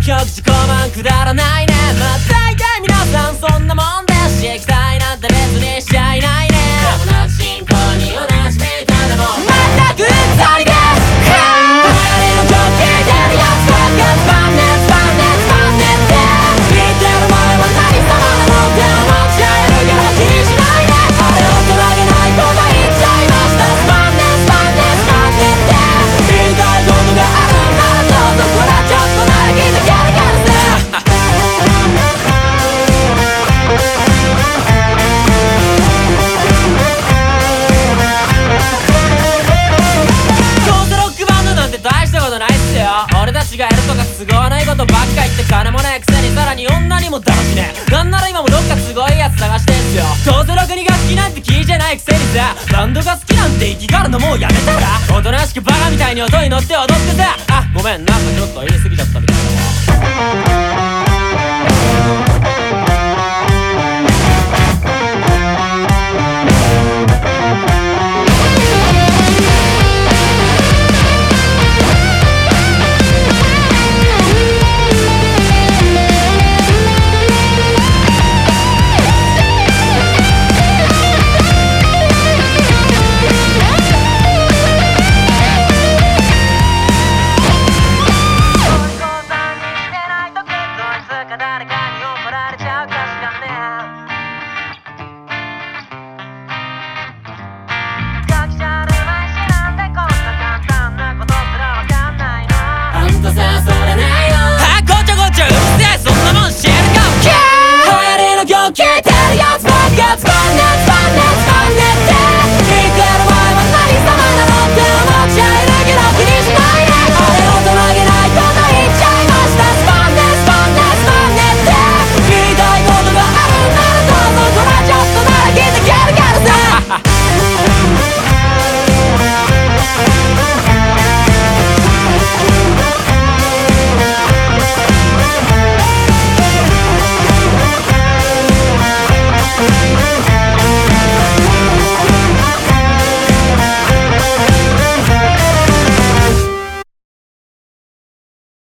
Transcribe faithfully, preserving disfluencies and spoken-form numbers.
曲自己満くだらないね。まあ大体皆さんそんなもんですし、期待なんて別にしちゃいないね。でも同じ進行に同じメーターでも全くうんざりです。流れの曲聴いてるやつこれがつまんねえつまんねえつまんねえって言ってる前は何様なのって思っちゃえるけど気にしないで。あれを取らげないこと言っちゃいました。つまんねえつまんねえつまんねえって言いたいことがあるんならどうぞこれちょっとなら聞いてギャルギャルさ。大したことないっすよ。俺たちがやるとか都合ないことばっか言って金もないくせにさらに女にもだらしねえ。なんなら今もどっか都合いいやつ探してんすよ。どうせろくに楽器なんて聞いてないくせにさ、バンドが好きなんて生きがるのもうやめたら。おとなしくバカみたいに音に乗って踊ってさ、あごめんなんかちょっと言い過ぎちゃったみたいだわ。